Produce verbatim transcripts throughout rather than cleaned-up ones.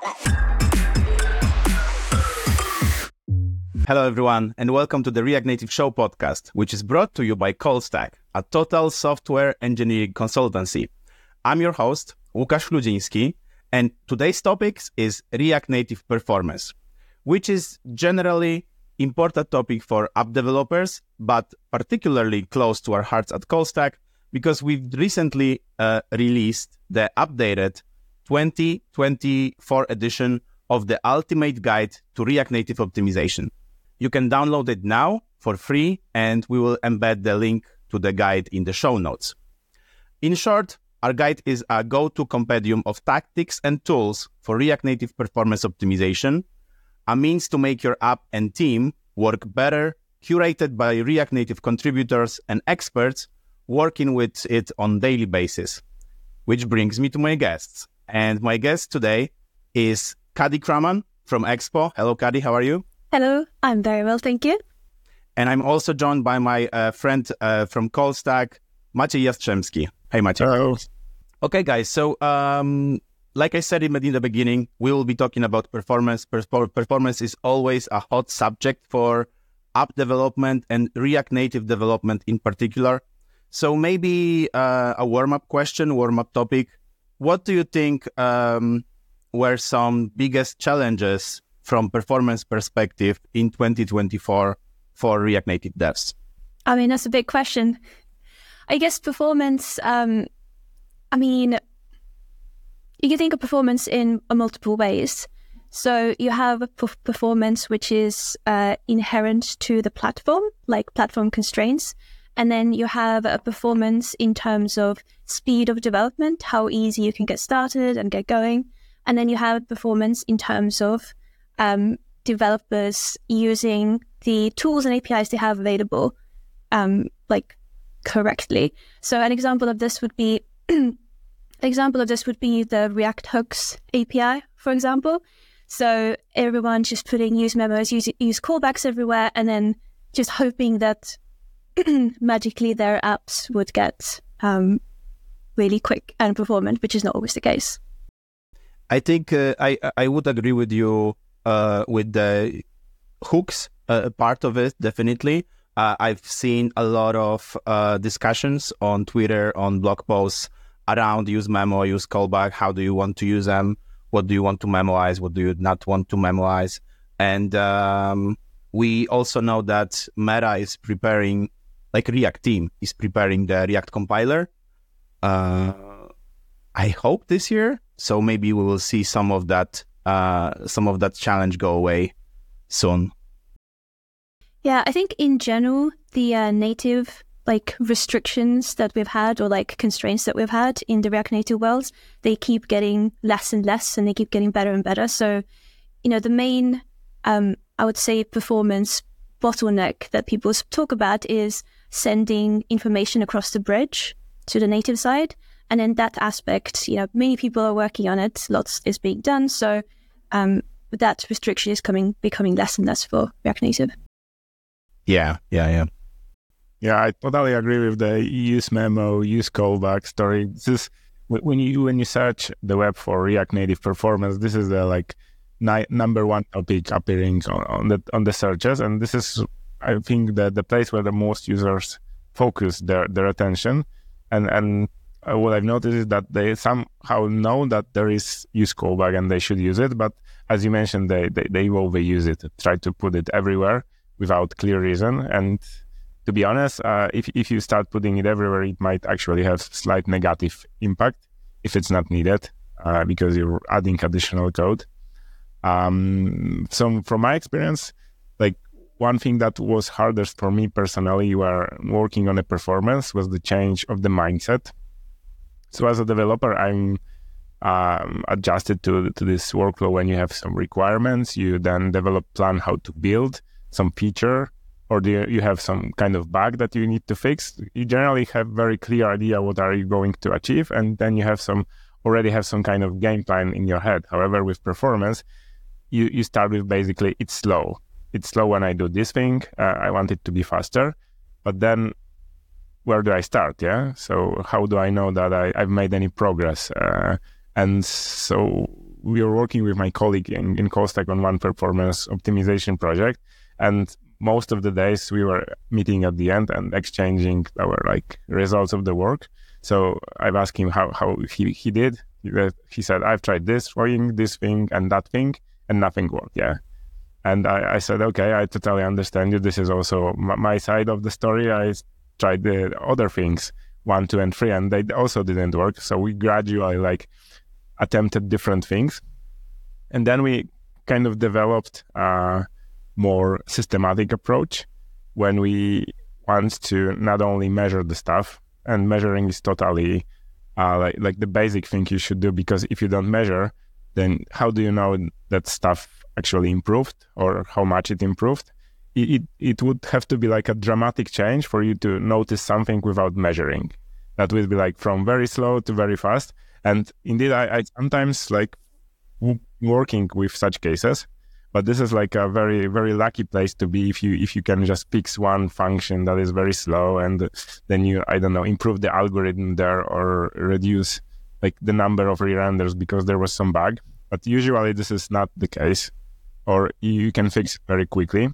Hello, everyone, and welcome to the React Native Show podcast, which is brought to you by CallStack, a total software engineering consultancy. I'm your host, Łukasz Ludziński, and today's topic is React Native performance, which is generally important topic for app developers, but particularly close to our hearts at CallStack because we've recently uh, released the updated twenty twenty-four edition of the Ultimate Guide to React Native Optimization. You can download it now for free, and we will embed the link to the guide in the show notes. In short, our guide is a go-to compendium of tactics and tools for React Native performance optimization, a means to make your app and team work better, curated by React Native contributors and experts working with it on daily basis. Which brings me to my guests. And my guest today is Kadi Kraman from Expo. Hello, Kadi. How are you? Hello, I'm very well, thank you. And I'm also joined by my uh, friend uh, from CallStack, Maciej Jastrzębski. Hey, Maciej. Hello. Okay, guys. So, um, like I said in the beginning, we will be talking about performance. Per- performance is always a hot subject for app development and React Native development in particular. So maybe uh, a warm-up question, warm-up topic. What do you think um, were some biggest challenges from performance perspective in twenty twenty-four for React Native devs? I mean, that's a big question. I guess performance, um, I mean, you can think of performance in uh, multiple ways. So you have a p- performance which is uh, inherent to the platform, like platform constraints. And then you have a performance in terms of speed of development, how easy you can get started and get going. And then you have performance in terms of Um, developers using the tools and A P Is they have available, um, like correctly. So an example of this would be, an example of this would be the React Hooks A P I, for example. So everyone just putting use memos, use, use callbacks everywhere, and then just hoping that magically their apps would get um, really quick and performant, which is not always the case. I think uh, I I would agree with you. Uh, with the hooks uh, part of it, definitely. Uh, I've seen a lot of uh, discussions on Twitter, on blog posts around use memo, use callback. How do you want to use them? What do you want to memoize? What do you not want to memoize? And um, we also know that Meta is preparing, like React team is preparing the React compiler. Uh, I hope this year. So maybe we will see some of that Uh, some of that challenge go away soon. Yeah, I think in general, the uh, native like restrictions that we've had or like constraints that we've had in the React Native world, they keep getting less and less and they keep getting better and better. So, you know, the main, um, I would say, performance bottleneck that people talk about is sending information across the bridge to the native side. And in that aspect, you know, many people are working on it. Lots is being done. So um, that restriction is coming, becoming less and less for React Native. Yeah, yeah, yeah. Yeah, I totally agree with the use memo, use callback story. This is when you when you search the web for React Native performance. This is the like ni- number one topic appearing on, on the on the searches, and this is, I think, the the place where the most users focus their their attention, and and. Uh, what I've noticed is that they somehow know that there is use callback and they should use it, but as you mentioned, they, they, they overuse it, try to put it everywhere without clear reason. And to be honest, uh, if if you start putting it everywhere, it might actually have slight negative impact if it's not needed, uh, because you're adding additional code. Um, so from my experience, like one thing that was hardest for me personally while working on a performance was the change of the mindset. So as a developer, I'm um, adjusted to to this workflow. When you have some requirements, you then develop plan how to build some feature, or do you, you have some kind of bug that you need to fix. You generally have very clear idea what are you going to achieve, and then you have some already have some kind of game plan in your head. However, with performance, you, you start with basically it's slow. It's slow when I do this thing. Uh, I want it to be faster, but then where do I start? Yeah. So how do I know that I, I've made any progress? Uh, and so we were working with my colleague in, in Callstack on one performance optimization project, and most of the days we were meeting at the end and exchanging our like results of the work. So I've asked him how, how he, he did. He, he said, I've tried this thing, this thing, and that thing, and nothing worked. Yeah. And I, I said, okay, I totally understand you. This is also m- my side of the story. I tried the other things, one, two, and three, and they also didn't work. So we gradually like attempted different things. And then we kind of developed a more systematic approach when we want to not only measure the stuff, and measuring is totally uh, like, like the basic thing you should do, because if you don't measure, then how do you know that stuff actually improved or how much it improved? It, it it would have to be like a dramatic change for you to notice something without measuring. That would be like from very slow to very fast. And indeed, I, I sometimes like w- working with such cases, but this is like a very, very lucky place to be if you if you can just fix one function that is very slow, and then you, I don't know, improve the algorithm there or reduce like the number of re-renders because there was some bug. But usually this is not the case, or you can fix it very quickly.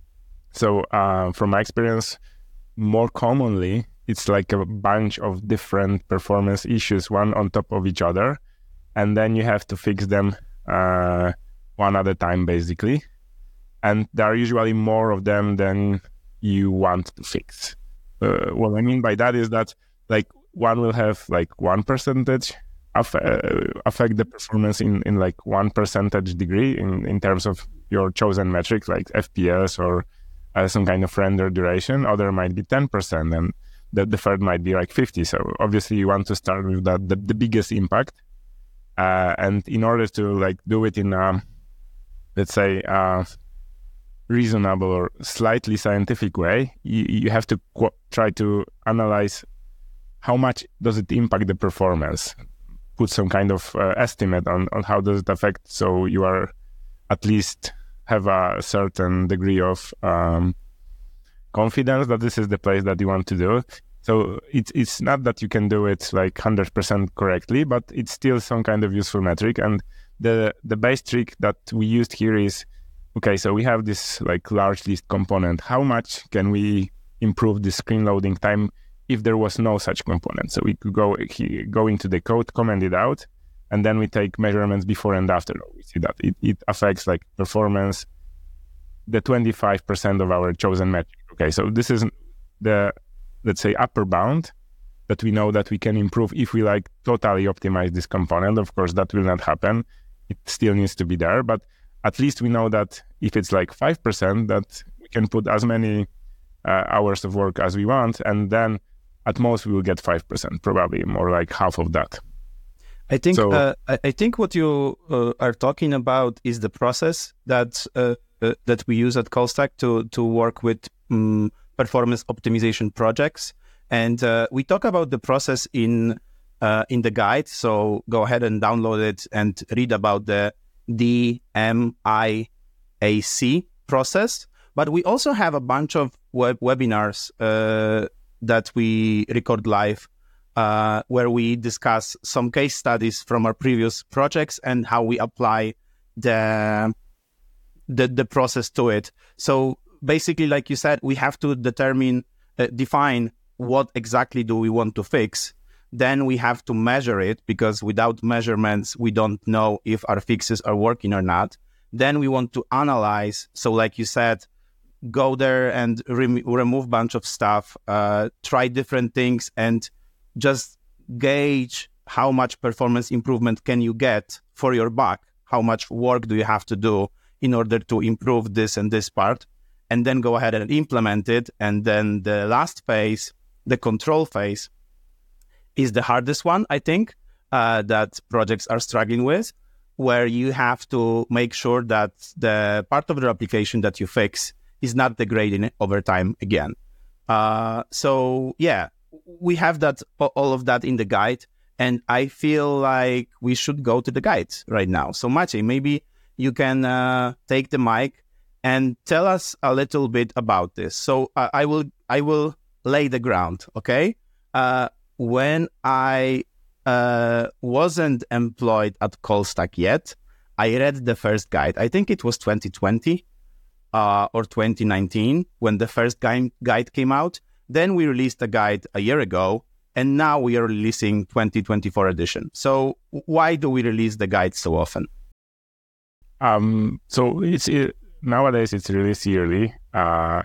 So uh, from my experience, more commonly, it's like a bunch of different performance issues, one on top of each other, and then you have to fix them uh, one at a time, basically. And there are usually more of them than you want to fix. Uh, what I mean by that is that like one will have like one percentage aff- uh, affect the performance in, in like one percentage degree in, in terms of your chosen metric, like F P S or uh, some kind of render duration. Other might be ten percent, and the, the third might be like fifty. So obviously you want to start with that, the, the biggest impact. Uh, and in order to like do it in a, let's say, uh, reasonable or slightly scientific way, you, you have to qu- try to analyze how much does it impact the performance, put some kind of uh, estimate on, on how does it affect, so you are at least have a certain degree of um, confidence that this is the place that you want to do. So it's it's not that you can do it like one hundred percent correctly, but it's still some kind of useful metric. And the the base trick that we used here is, okay, so we have this like large list component. How much can we improve the screen loading time if there was no such component? So we could go go into the code, comment it out, and then we take measurements before and after. We see that it, it affects like performance, the twenty-five percent of our chosen metric. Okay, so this is the, let's say, upper bound that we know that we can improve if we like totally optimize this component. Of course, that will not happen. It still needs to be there, but at least we know that if it's like five percent, that we can put as many uh, hours of work as we want, and then at most we will get five percent, probably more like half of that. I think So, uh, I I think what you uh, are talking about is the process that uh, uh, that we use at Callstack to to work with um, performance optimization projects, and uh, we talk about the process in uh, in the guide. So go ahead and download it and read about the D M I A C process. But we also have a bunch of web webinars uh, that we record live, uh, where we discuss some case studies from our previous projects and how we apply the the, the process to it. So basically, like you said, we have to determine, uh, define what exactly do we want to fix. Then we have to measure it, because without measurements, we don't know if our fixes are working or not. Then we want to analyze. So like you said, go there and rem- remove a bunch of stuff, uh, try different things, and just gauge how much performance improvement can you get for your buck. How much work do you have to do in order to improve this and this part? And then go ahead and implement it. And then the last phase, the control phase, is the hardest one, I think, uh, that projects are struggling with, where you have to make sure that the part of the application that you fix is not degrading over time again. Uh, so yeah, we have that, all of that in the guide, and I feel like we should go to the guide right now. So Maciej, maybe you can uh, take the mic and tell us a little bit about this. So uh, I will I will lay the ground, okay? Uh, when I uh, wasn't employed at Callstack yet, I read the first guide. I think it was twenty twenty uh, or twenty nineteen when the first guide, guide came out. Then we released a guide a year ago, and now we are releasing twenty twenty-four edition. So why do we release the guide so often? Um, so it's it, nowadays it's released yearly, uh,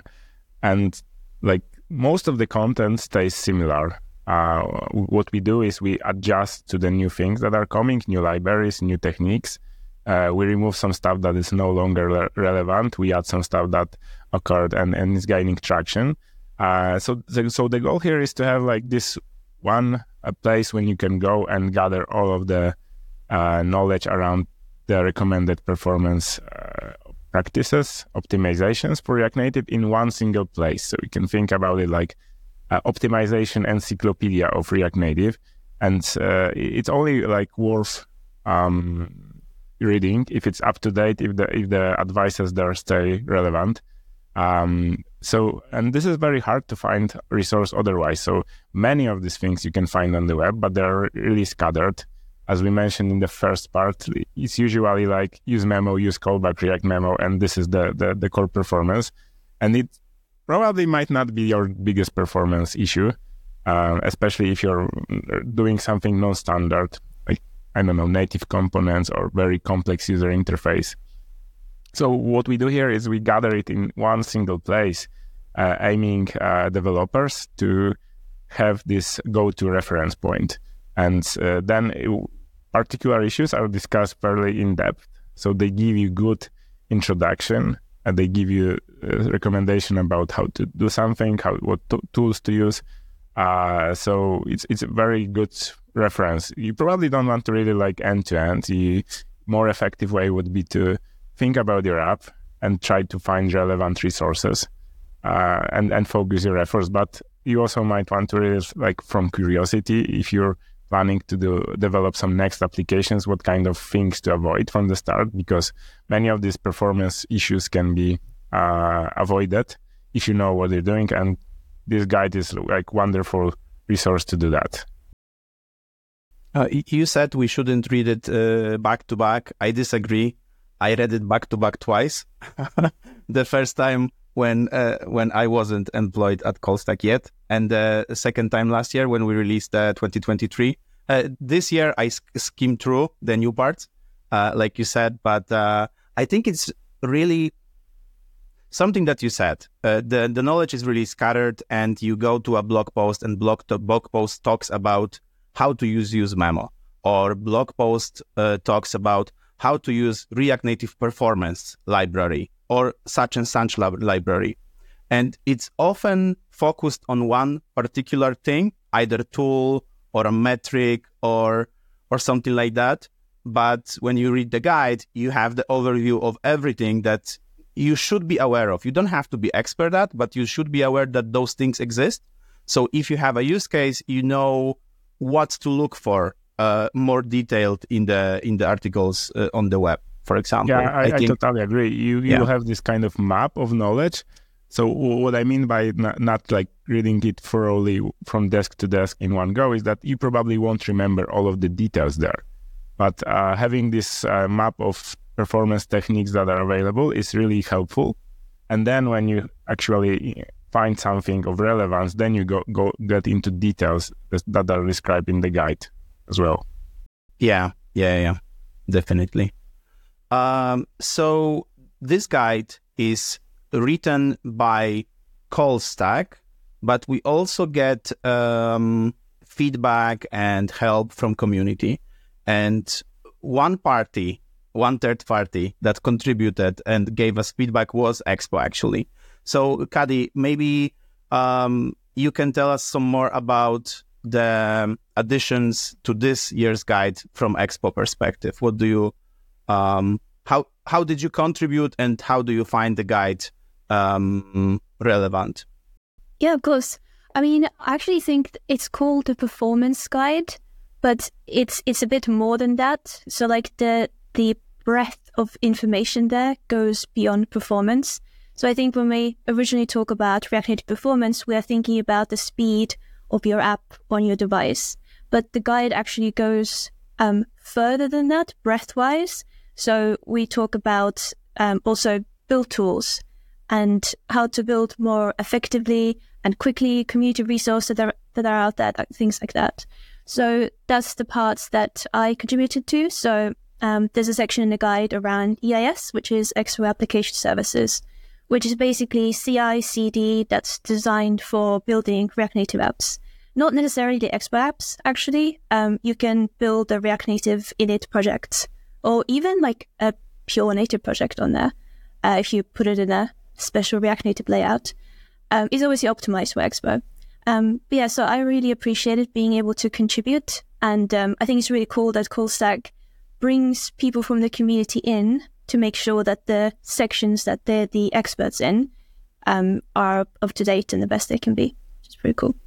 and like most of the content stays similar. Uh, what we do is we adjust to the new things that are coming, new libraries, new techniques. Uh, we remove some stuff that is no longer re- relevant. We add some stuff that occurred and, and is gaining traction. Uh, so, the, so the goal here is to have like this one a place when you can go and gather all of the uh, knowledge around the recommended performance uh, practices, optimizations for React Native in one single place. So you can think about it like uh, optimization encyclopedia of React Native, and uh, it's only like worth um, reading if it's up to date, if the if the advices there stay relevant. Um, so, and this is very hard to find resource otherwise. So many of these things you can find on the web, but they're really scattered. As we mentioned in the first part, it's usually like use memo, use callback, React memo, and this is the, the, the core performance. And it probably might not be your biggest performance issue, uh, especially if you're doing something non-standard, like, I don't know, native components or very complex user interface. So what we do here is we gather it in one single place, uh, aiming uh, developers to have this go-to reference point. And uh, then it, particular issues are discussed fairly in depth. So they give you good introduction, and they give you a recommendation about how to do something, how what t- tools to use. Uh, so it's it's a very good reference. You probably don't want to read it like end to end. The more effective way would be to think about your app and try to find relevant resources uh, and, and focus your efforts. But you also might want to read it like from curiosity if you're planning to do develop some next applications, what kind of things to avoid from the start, because many of these performance issues can be uh, avoided if you know what you're doing. And this guide is like wonderful resource to do that. Uh, you said we shouldn't read it uh, back to back. I disagree. I read it back to back twice. The first time when uh, when I wasn't employed at Callstack yet, and the second time last year when we released uh, twenty twenty-three. Uh, this year I sk- skimmed through the new parts, uh, like you said, but uh, I think it's really something that you said. Uh, the the knowledge is really scattered, and you go to a blog post, and blog to- blog post talks about how to use use memo, or blog post uh, talks about how to use React Native Performance library or such and such lab- library. And it's often focused on one particular thing, either tool or a metric or or something like that. But when you read the guide, you have the overview of everything that you should be aware of. You don't have to be expert at, but you should be aware that those things exist. So if you have a use case, you know what to look for. Uh, more detailed in the in the articles uh, on the web, for example. Yeah, I, I, think, I totally agree. You you yeah. have this kind of map of knowledge. So what I mean by not, not like reading it thoroughly from desk to desk in one go is that you probably won't remember all of the details there. But uh, having this uh, map of performance techniques that are available is really helpful. And then when you actually find something of relevance, then you go, go get into details that are described in the guide as well. Yeah, yeah, yeah, definitely. Um, so this guide is written by Callstack, but we also get um, feedback and help from community. And one party, one third party that contributed and gave us feedback was Expo, actually. So, Kadi, maybe um, you can tell us some more about the additions to this year's guide from Expo perspective. What do you, um, how how did you contribute, and how do you find the guide um, relevant? Yeah, of course. I mean, I actually think it's called the performance guide, but it's it's a bit more than that. So like the the breadth of information there goes beyond performance. So I think when we originally talk about React Native performance, we are thinking about the speed of your app on your device. but the guide actually goes um, further than that, breadth-wise. So we talk about um, also build tools and how to build more effectively and quickly community resources that are, that are out there, things like that. So that's the parts that I contributed to. So um, there's a section in the guide around E I S, which is Expo Application Services, which is basically C I C D that's designed for building React Native apps. Not necessarily the Expo apps, actually. Um, you can build a React Native init project or even like a pure native project on there uh, if you put it in a special React Native layout. Um, it's obviously optimized for Expo. Um, but yeah, so I really appreciated being able to contribute. And um, I think it's really cool that ColdStack brings people from the community in to make sure that the sections that they're the experts in um, are up to date and the best they can be, which is pretty cool.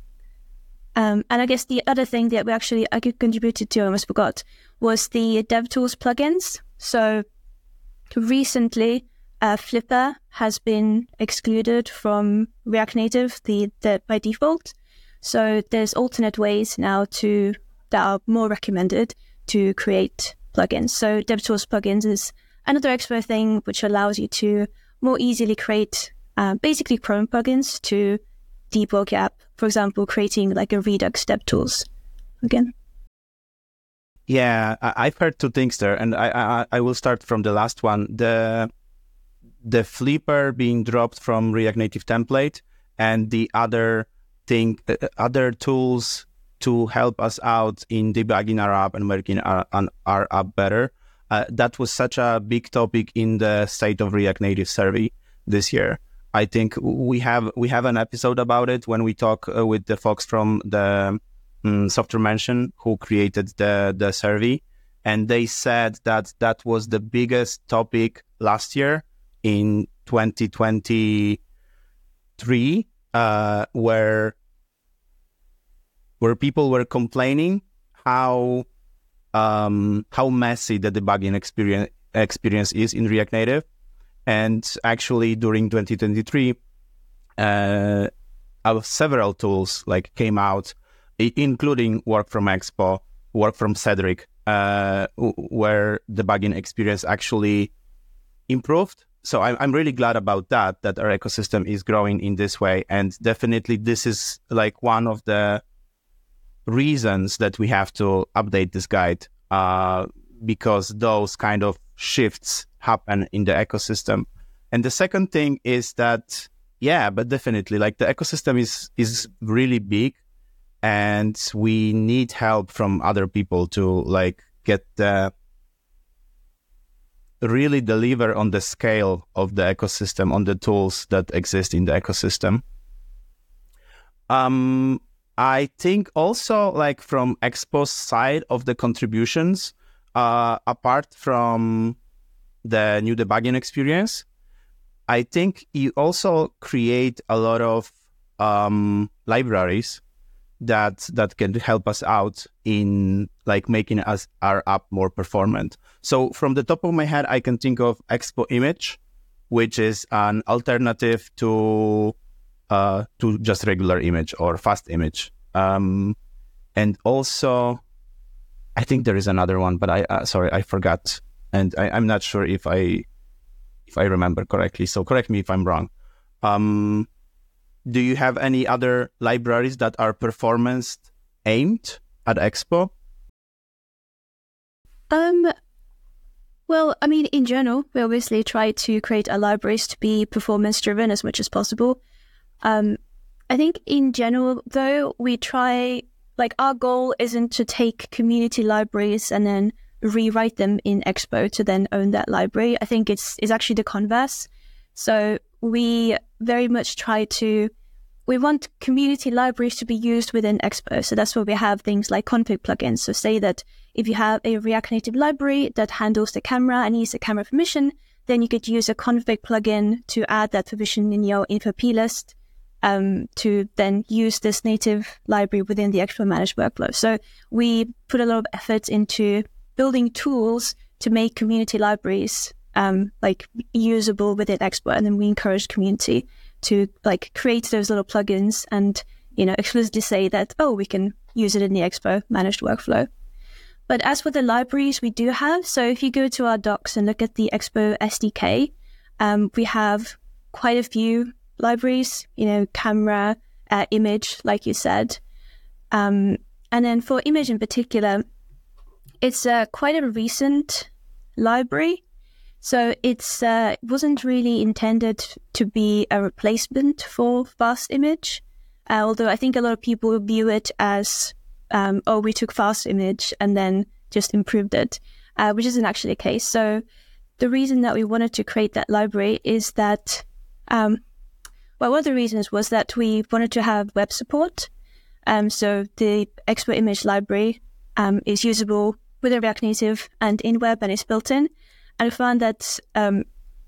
Um, and I guess the other thing that we actually I contributed to, I almost forgot, was the DevTools plugins. So recently, uh, Flipper has been excluded from React Native the, the by default. So there's alternate ways now to that are more recommended to create plugins. So DevTools plugins is another Expo thing which allows you to more easily create uh, basically Chrome plugins to debug your app. For example, creating like a Redux DevTools again. Yeah, I- I've heard two things there, and I, I I will start from the last one. The the Flipper being dropped from React Native template, and the other thing, uh, other tools to help us out in debugging our app and making our, on our app better. Uh, that was such a big topic in the State of React Native survey this year. I think we have we have an episode about it when we talk uh, with the folks from the um, Software Mansion who created the, the survey. And they said that that was the biggest topic last year in twenty twenty-three, uh, where where people were complaining how um, how messy the debugging experience experience is in React Native. And actually, during twenty twenty-three, uh, uh, several tools like came out, I- including Work from Expo, Work from Cedric, uh, w- where debugging experience actually improved. So I'm I'm really glad about that, that our ecosystem is growing in this way. And definitely this is like one of the reasons that we have to update this guide, uh, because those kind of shifts happen in the ecosystem. And the second thing is that, yeah, but definitely like the ecosystem is is really big, and we need help from other people to like get the really deliver on the scale of the ecosystem, on the tools that exist in the ecosystem. Um, I think also like from Expo's side of the contributions, uh, apart from the new debugging experience, I think you also create a lot of um, libraries that that can help us out in like making us our app more performant. So from the top of my head, I can think of Expo Image, which is an alternative to uh, to just regular image or fast image. Um, and also, I think there is another one, but I uh, sorry I forgot, and I, I'm not sure if I if I remember correctly. So correct me if I'm wrong. Um, do you have any other libraries that are performance aimed at Expo? Um, well, I mean, in general, we obviously try to create our libraries to be performance driven as much as possible. Um, I think in general, though, we try, like our goal isn't to take community libraries and then rewrite them in Expo to then own that library. I think it's, it's actually the converse. So we very much try to, we want community libraries to be used within Expo. So that's where we have things like config plugins. So say that if you have a React Native library that handles the camera and needs a camera permission, then you could use a config plugin to add that permission in your info plist um, to then use this native library within the Expo managed workflow. So we put a lot of effort into building tools to make community libraries um, like usable within Expo, and then we encourage community to like create those little plugins and, you know, explicitly say that, oh, we can use it in the Expo managed workflow. But as for the libraries we do have, so if you go to our docs and look at the Expo S D K, um, we have quite a few libraries, you know, camera, uh, image, like you said. Um, and then for image in particular, it's uh, quite a recent library. So it's uh, it wasn't really intended to be a replacement for Fast Image, uh, although I think a lot of people view it as, um, oh, we took Fast Image and then just improved it, uh, which isn't actually the case. So the reason that we wanted to create that library is that, um, well, one of the reasons was that we wanted to have web support. Um, so the Expo Image library um, is usable within React Native and in web, and it's built in. And I found that um,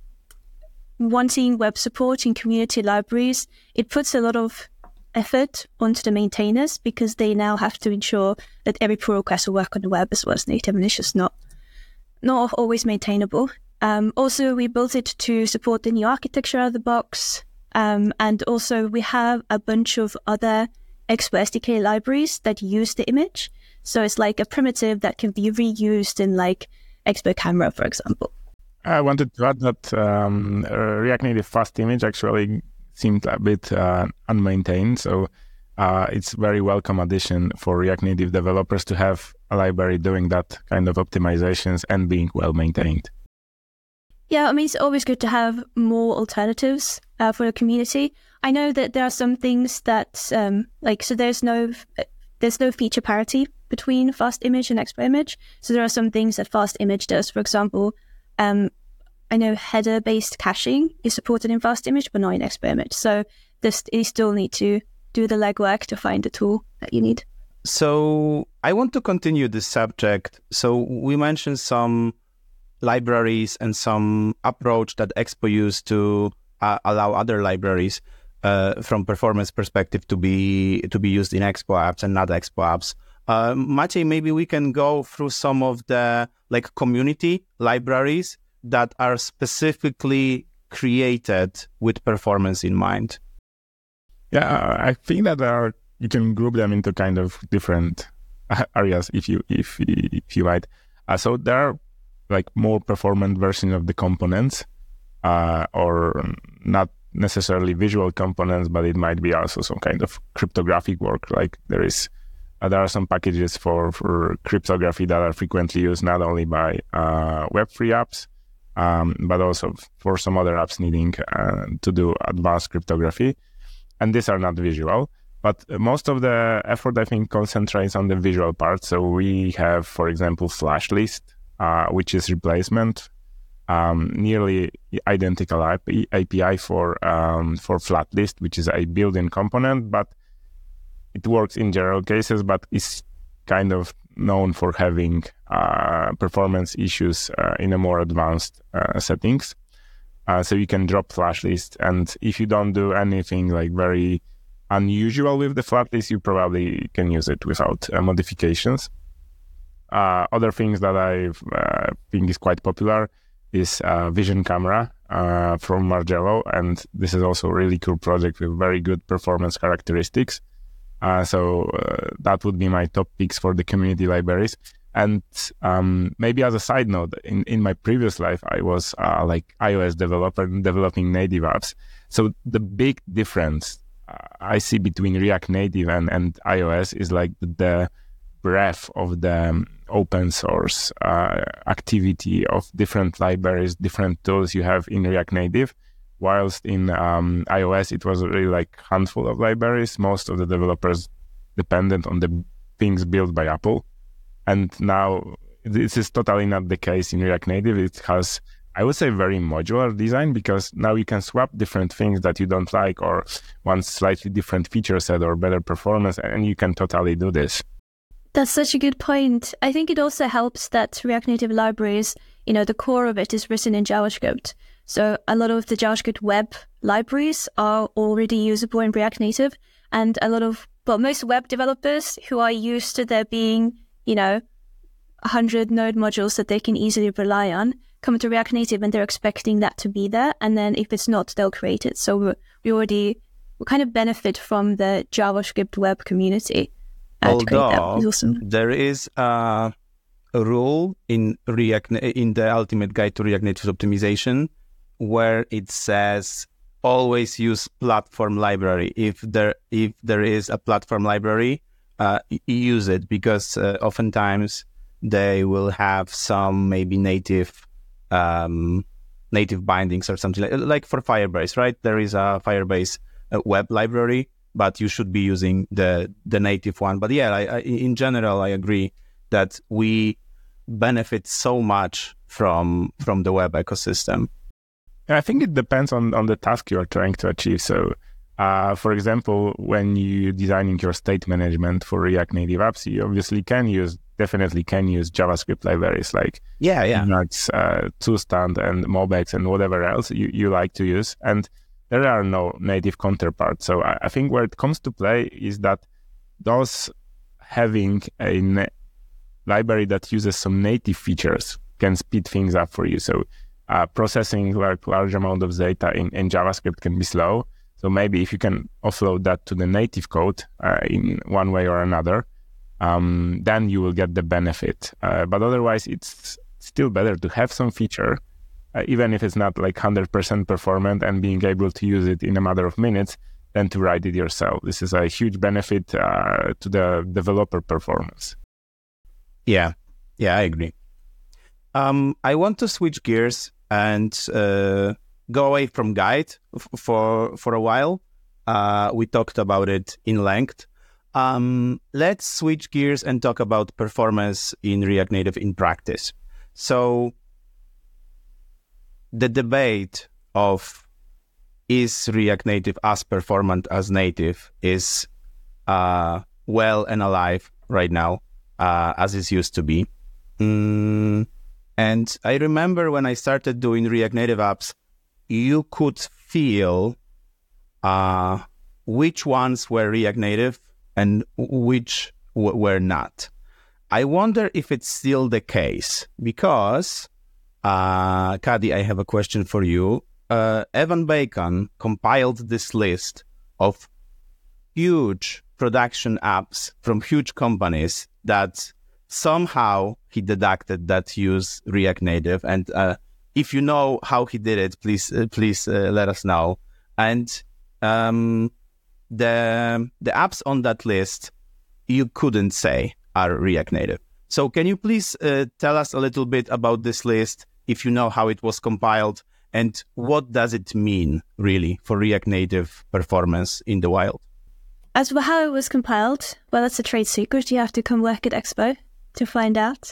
wanting web support in community libraries, it puts a lot of effort onto the maintainers because they now have to ensure that every pull request will work on the web as well as native, and it's just not not always maintainable. Um, also, we built it to support the new architecture out of the box, um, and also we have a bunch of other Expo S D K libraries that use the image. So it's like a primitive that can be reused in like Expo Camera, for example. I wanted to add that um, React Native Fast Image actually seemed a bit uh, unmaintained. So uh, it's a very welcome addition for React Native developers to have a library doing that kind of optimizations and being well maintained. Yeah, I mean, it's always good to have more alternatives uh, for the community. I know that there are some things that, um, like, so there's no there's no feature parity between Fast Image and Expo Image. So there are some things that Fast Image does. For example, um, I know header-based caching is supported in Fast Image, but not in Expo Image. So this, you still need to do the legwork to find the tool that you need. So I want to continue this subject. So we mentioned some libraries and some approach that Expo used to uh, allow other libraries uh, from performance perspective to be to be used in Expo apps and not Expo apps. Uh, Maciej, maybe we can go through some of the like community libraries that are specifically created with performance in mind. Yeah, I think that there are, you can group them into kind of different areas, if you if if you might. Uh, so there are like more performant version of the components, uh, or not necessarily visual components, but it might be also some kind of cryptographic work. Like there is, uh, there are some packages for, for cryptography that are frequently used not only by uh, Web3 apps, um, but also for some other apps needing uh, to do advanced cryptography. And these are not visual, but most of the effort, I think, concentrates on the visual part. So we have, for example, Flash List, uh, which is replacement, um, nearly identical A P I for um, for Flat List, which is a built-in component, but it works in general cases, but is kind of known for having uh, performance issues uh, in a more advanced uh, settings. Uh, so you can drop Flash List, and if you don't do anything like very unusual with the Flat List, you probably can use it without uh, modifications. Uh, other things that I uh, think is quite popular is uh, Vision Camera uh, from Margello, and this is also a really cool project with very good performance characteristics. Uh, so uh, that would be my top picks for the community libraries. And um, maybe as a side note, in, in my previous life, I was uh, like iOS developer developing native apps. So the big difference uh, I see between React Native and, and iOS is like the, the breadth of the um, open source uh, activity of different libraries, different tools you have in React Native. Whilst in um, iOS, it was really like a handful of libraries. Most of the developers dependent on the things built by Apple. And now this is totally not the case in React Native. It has, I would say, very modular design, because now you can swap different things that you don't like or want slightly different feature set or better performance, and you can totally do this. That's such a good point. I think it also helps that React Native libraries, you know, the core of it is written in JavaScript. So a lot of the JavaScript web libraries are already usable in React Native, and a lot of, well, most web developers who are used to there being, you know, one hundred node modules that they can easily rely on, come to React Native and they're expecting that to be there. And then if it's not, they'll create it. So we we already we kind of benefit from the JavaScript web community. uh, to create that. Although It's awesome. there is a, a rule in React in the Ultimate Guide to React Native Optimization where it says always use platform library. If there if there is a platform library, uh, use it, because uh, oftentimes they will have some maybe native um, native bindings or something like, like for Firebase, right? There is a Firebase uh, web library, but you should be using the the native one. But yeah, I, I, in general, I agree that we benefit so much from from the web ecosystem. I think it depends on, on the task you are trying to achieve. So, uh, for example, when you're designing your state management for React Native apps, you obviously can use, definitely can use JavaScript libraries like Yeah, yeah. Emacs, uh, TwoStand, and Mobex, and whatever else you, you like to use. And there are no native counterparts. So I, I think where it comes to play is that those having a na- library that uses some native features can speed things up for you. So Uh, processing like large amount of data in, in JavaScript can be slow. So maybe if you can offload that to the native code uh, in one way or another, um, then you will get the benefit. Uh, but otherwise, it's still better to have some feature, uh, even if it's not like one hundred percent performant and being able to use it in a matter of minutes, than to write it yourself. This is a huge benefit uh, to the developer performance. Yeah, yeah, I agree. Um, I want to switch gears and uh, go away from Guide f- for for a while. Uh, we talked about it in length. Um, let's switch gears and talk about performance in React Native in practice. So the debate of is React Native as performant as native is uh, well and alive right now, uh, as it used to be. Mm. And I remember when I started doing React Native apps, you could feel uh, which ones were React Native and which w- were not. I wonder if it's still the case, because, uh, Kadi, I have a question for you. Uh, Evan Bacon compiled this list of huge production apps from huge companies that somehow he deducted that use React Native. And uh, if you know how he did it, please uh, please uh, let us know. And um, the the apps on that list, you couldn't say are React Native. So can you please uh, tell us a little bit about this list, if you know how it was compiled, and what does it mean really for React Native performance in the wild? As for how it was compiled, well, that's a trade secret. You have to come work at Expo to find out.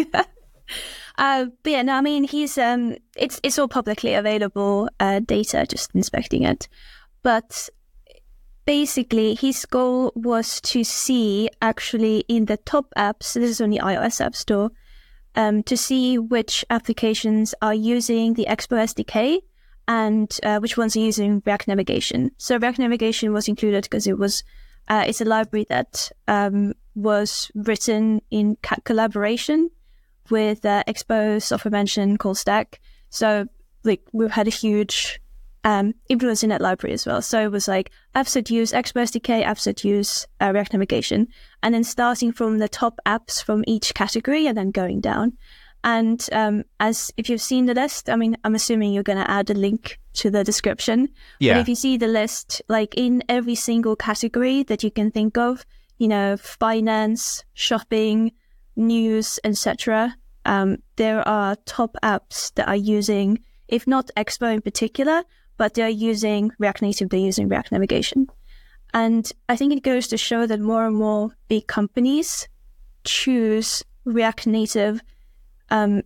uh, but yeah, no, I mean, he's um, it's it's all publicly available uh, data, just inspecting it. But basically, his goal was to see actually in the top apps, this is on the iOS App Store, um, to see which applications are using the Expo S D K and uh, which ones are using React Navigation. So React Navigation was included because it was uh, it's a library that um, was written in ca- collaboration with uh, Expo, Software Mention, CallStack. So like we've had a huge um, influence in that library as well. So it was like apps that use Expo S D K, apps that use uh, React Navigation, and then starting from the top apps from each category and then going down. And um, as if you've seen the list, I mean, I'm assuming you're going to add a link to the description. Yeah. But if you see the list, like in every single category that you can think of, you know, finance, shopping, news, et cetera, um, there are top apps that are using, if not Expo in particular, but they're using React Native, they're using React Navigation. And I think it goes to show that more and more big companies choose React Native Um,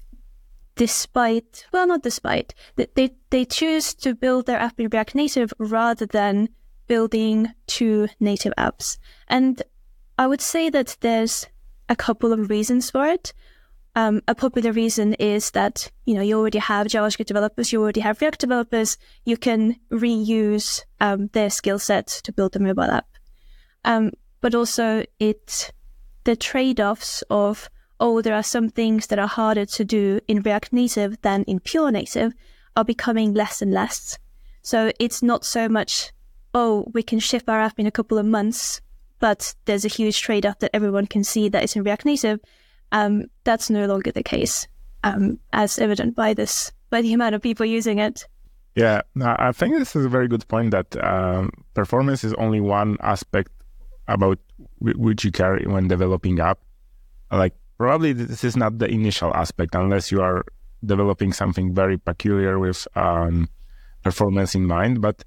despite, well, not despite, they, they choose to build their app in React Native rather than building two native apps. And I would say that there's a couple of reasons for it. Um, a popular reason is that, you know, you already have JavaScript developers, you already have React developers, you can reuse um, their skill set to build a mobile app. Um, but also it, the trade-offs of, oh, there are some things that are harder to do in React Native than in pure native are becoming less and less. So it's not so much, oh, we can ship our app in a couple of months but there's a huge trade-off that everyone can see that is in React Native. Um, that's no longer the case, um, as evident by this, by the amount of people using it. Yeah, I think this is a very good point that um, performance is only one aspect about w- which you care when developing app. Like probably this is not the initial aspect unless you are developing something very peculiar with um, performance in mind. But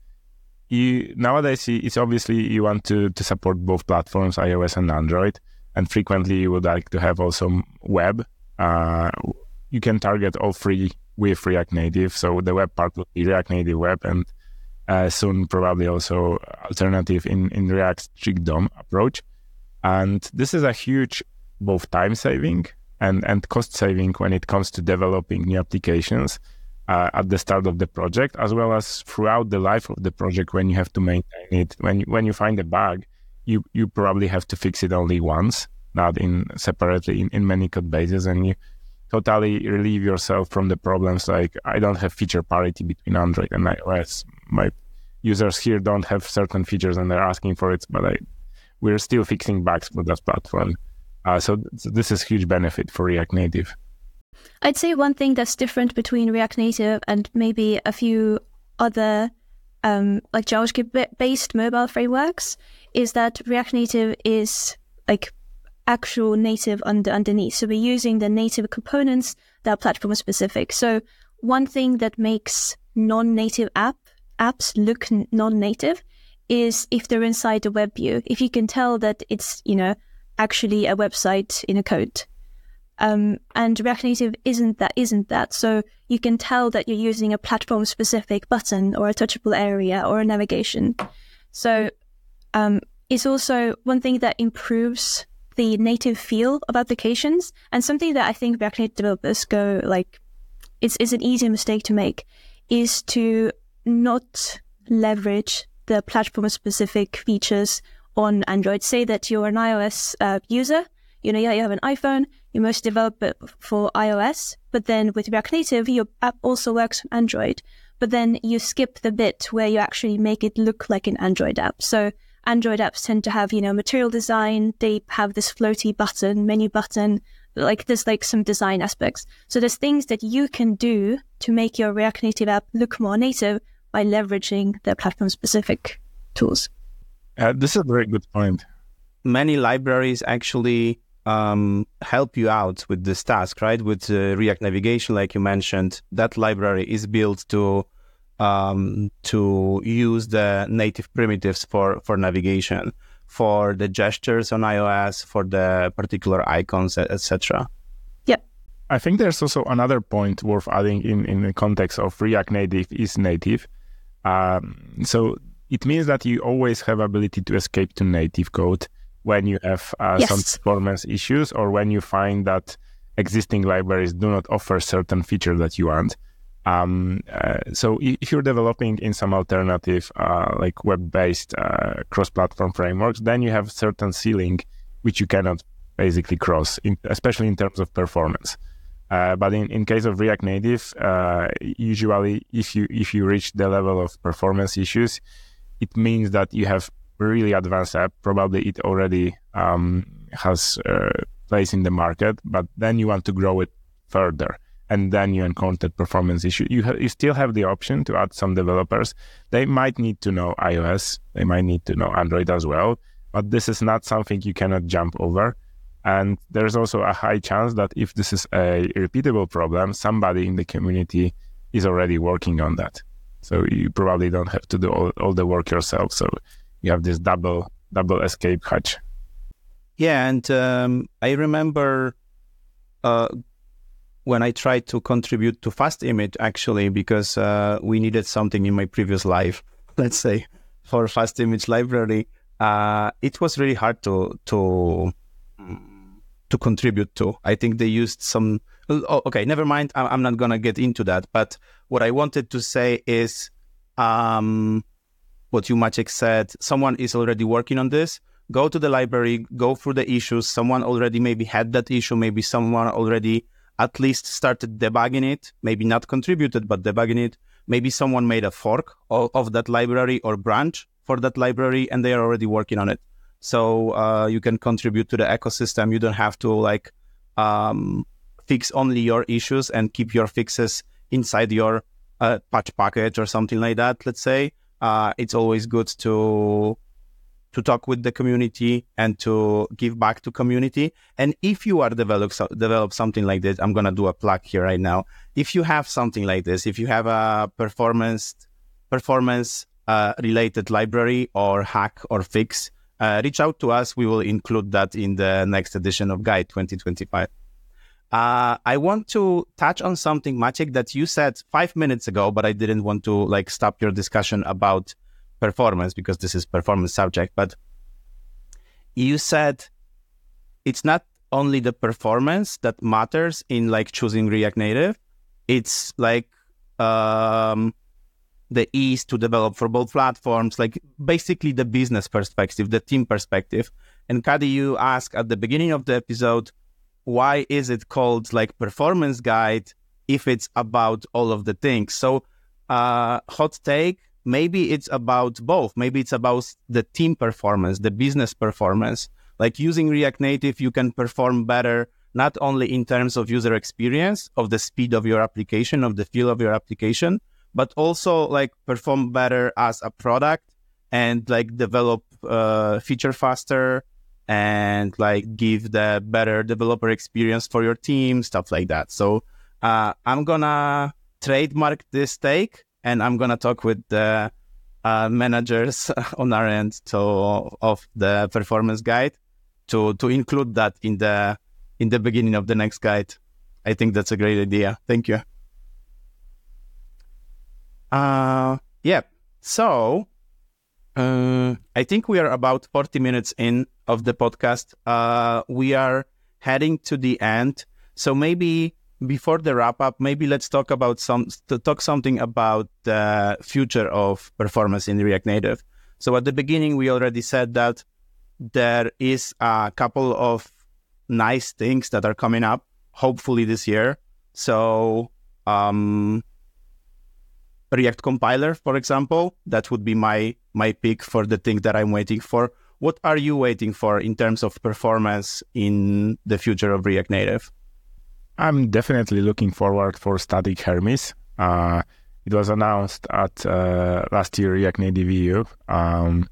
you, nowadays, it's obviously you want to, to support both platforms, iOS and Android. And frequently you would like to have also web. Uh, you can target all three with React Native. So the web part will be React Native Web, and uh, soon probably also alternative in, in React strict D O M approach. And this is a huge both time saving and, and cost saving when it comes to developing new applications uh, at the start of the project, as well as throughout the life of the project when you have to maintain it. When you, when you find a bug, you, you probably have to fix it only once, not in separately in, in many code bases, and you totally relieve yourself from the problems like I don't have feature parity between Android and iOS. My users here don't have certain features and they're asking for it, but I, we're still fixing bugs for that platform. Uh, so th- this is huge benefit for React Native. I'd say one thing that's different between React Native and maybe a few other um, like JavaScript-based mobile frameworks is that React Native is like actual native under underneath. So we're using the native components that are platform specific. So one thing that makes non-native app apps look n- non-native is if they're inside the web view. If you can tell that it's, you know, actually a website in a code. Um, and React Native isn't that, isn't that. So you can tell that you're using a platform specific button or a touchable area or a navigation. So um, it's also one thing that improves the native feel of applications, and something that I think React Native developers go like, it's, it's an easy mistake to make, is to not leverage the platform specific features on Android. Say that you're an iOS uh, user, you know, yeah, you have an iPhone, you mostly develop it for iOS, but then with React Native, your app also works on Android, but then you skip the bit where you actually make it look like an Android app. So Android apps tend to have, you know, material design. They have this floaty button, menu button, like there's like some design aspects. So there's things that you can do to make your React Native app look more native by leveraging the platform specific tools. Uh, this is a very good point. Many libraries actually um, help you out with this task, right? With uh, React Navigation, like you mentioned, that library is built to Um, to use the native primitives for, for navigation, for the gestures on iOS, for the particular icons, et cetera. Yep. I think there's also another point worth adding in, in the context of React Native is native. Um, so it means that you always have ability to escape to native code when you have uh, yes. some performance issues or when you find that existing libraries do not offer certain features that you want. Um, uh, so if you're developing in some alternative, uh, like web-based uh, cross-platform frameworks, then you have certain ceiling which you cannot basically cross, in, especially in terms of performance. Uh, but in, in case of React Native, uh, usually if you if you reach the level of performance issues, it means that you have really advanced app. Probably it already um, has uh, place in the market, but then you want to grow it further. And then you encounter performance issue. You, ha- you still have the option to add some developers. They might need to know iOS. They might need to know Android as well. But this is not something you cannot jump over. And there's also a high chance that if this is a repeatable problem, somebody in the community is already working on that. So you probably don't have to do all, all the work yourself. So you have this double double escape hatch. Yeah, and um, I remember... Uh, when I tried to contribute to FastImage, actually, because uh, we needed something in my previous life, let's say, for FastImage library, uh, it was really hard to to to contribute to. I think they used some... Oh, okay, never mind. I'm not going to get into that. But what I wanted to say is um, what you, Maciek, said. Someone is already working on this. Go to the library, go through the issues. Someone already maybe had that issue. Maybe someone already... at least started debugging it, maybe not contributed, but debugging it. Maybe someone made a fork of, of that library or branch for that library, and they are already working on it. so uh, you can contribute to the ecosystem. You don't have to like um, fix only your issues and keep your fixes inside your uh, patch package or something like that. Let's say uh, it's always good to to talk with the community and to give back to community. And if you are develop so, develop something like this, I'm gonna do a plug here right now. If you have something like this, if you have a performance performance uh, related library or hack or fix, uh, reach out to us. We will include that in the next edition of Guide twenty twenty-five. Uh, I want to touch on something, Maciek, that you said five minutes ago, but I didn't want to like stop your discussion about performance because this is performance subject. But you said it's not only the performance that matters in like choosing React Native. It's like um, the ease to develop for both platforms, like basically the business perspective, the team perspective. And Kadi, you asked at the beginning of the episode, why is it called like performance guide if it's about all of the things? So uh, hot take, maybe it's about both. Maybe it's about the team performance, the business performance. Like using React Native, you can perform better, not only in terms of user experience, of the speed of your application, of the feel of your application, but also like perform better as a product and like develop uh, feature faster and like give the better developer experience for your team, stuff like that. So uh, I'm gonna trademark this take. And I'm going to talk with the uh, managers on our end to, of the performance guide to, to include that in the in the beginning of the next guide. I think that's a great idea. Thank you. Uh, yeah. So uh, I think we are about forty minutes in of the podcast. Uh, we are heading to the end. So maybe before the wrap up, maybe let's talk about some to talk something about the future of performance in React Native. So at the beginning, we already said that there is a couple of nice things that are coming up, hopefully this year. So um, React Compiler, for example, that would be my my pick for the thing that I'm waiting for. What are you waiting for in terms of performance in the future of React Native? I'm definitely looking forward for Static Hermes. Uh, it was announced at uh, last year React Native E U. Um,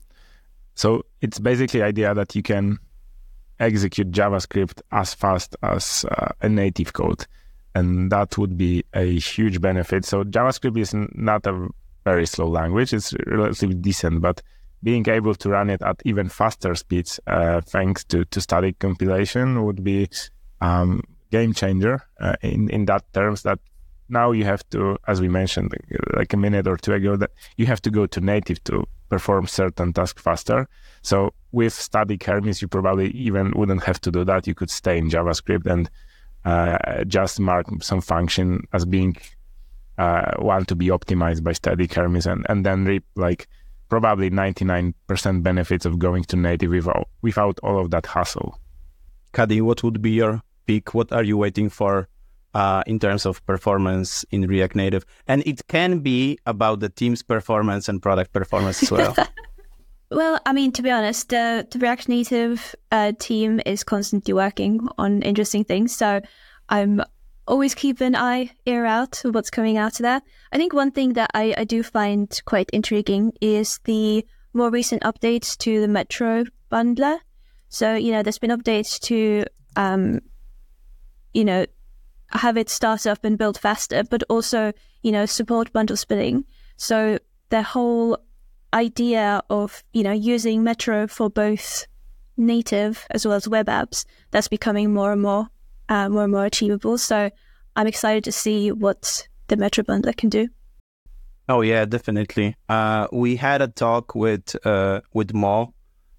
so it's basically the idea that you can execute JavaScript as fast as uh, a native code. And that would be a huge benefit. So JavaScript is not a very slow language. It's relatively decent, but being able to run it at even faster speeds uh, thanks to, to static compilation would be um, game changer uh, in, in that terms that now you have to, as we mentioned like a minute or two ago, that you have to go to native to perform certain tasks faster. So with Static Hermes, you probably even wouldn't have to do that. You could stay in JavaScript and uh, just mark some function as being uh, one to be optimized by Static Hermes and, and then reap like probably ninety-nine percent benefits of going to native without, without all of that hassle. Kadi, what would be your pick? What are you waiting for uh, in terms of performance in React Native? And it can be about the team's performance and product performance as well. Well, I mean, to be honest, the, the React Native uh, team is constantly working on interesting things. So I'm always keeping an eye, ear out to what's coming out of there. I think one thing that I, I do find quite intriguing is the more recent updates to the Metro bundler. So, you know, there's been updates to, um, you know, have it start up and build faster, but also, you know, support bundle splitting. So the whole idea of, you know, using Metro for both native as well as web apps, that's becoming more and more, uh, more and more achievable. So I'm excited to see what the Metro bundler can do. Oh yeah, definitely. Uh, we had a talk with uh, with Mo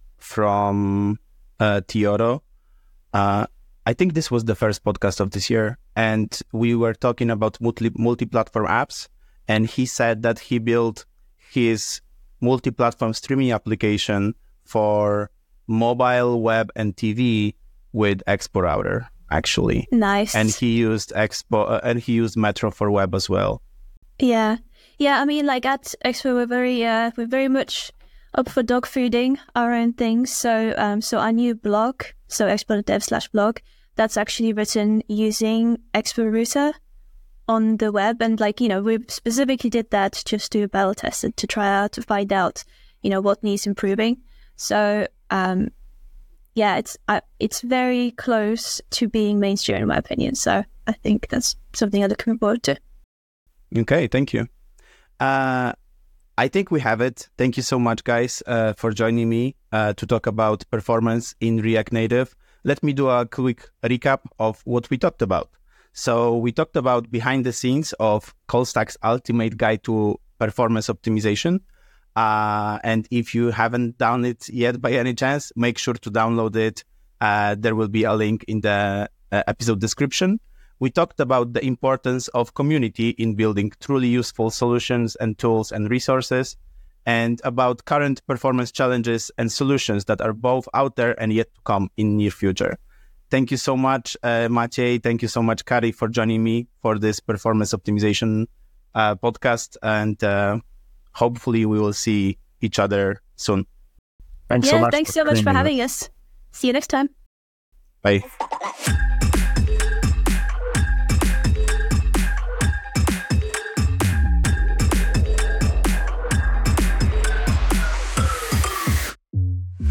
from uh, Teodo. Uh, I think this was the first podcast of this year, and we were talking about multi multi-platform apps, and he said that he built his multi-platform streaming application for mobile, web, and T V with Expo Router, actually. Nice. And he used Expo, uh, and he used Metro for web as well. Yeah, yeah. I mean, like at Expo, we're very, uh, we're very much up for dog fooding our own things. So um, so our new blog, so expert.dev slash blog, that's actually written using Expert Router on the web. And like, you know, we specifically did that just to battle test it, to try out, to find out, you know, what needs improving. So um, yeah, it's uh, it's very close to being mainstream in my opinion. So I think that's something I'm looking forward to. Okay, thank you. Uh, I think we have it. Thank you so much, guys, uh, for joining me uh, to talk about performance in React Native. Let me do a quick recap of what we talked about. So we talked about behind the scenes of ColdStack's ultimate guide to performance optimization. Uh, and if you haven't done it yet by any chance, make sure to download it. Uh, there will be a link in the uh, episode description. We talked about the importance of community in building truly useful solutions and tools and resources, and about current performance challenges and solutions that are both out there and yet to come in near future. Thank you so much, uh, Maciej. Thank you so much, Kari, for joining me for this performance optimization uh, podcast. And uh, hopefully we will see each other soon. Thanks yeah, so much. Thanks so much for having us. See you next time. Bye.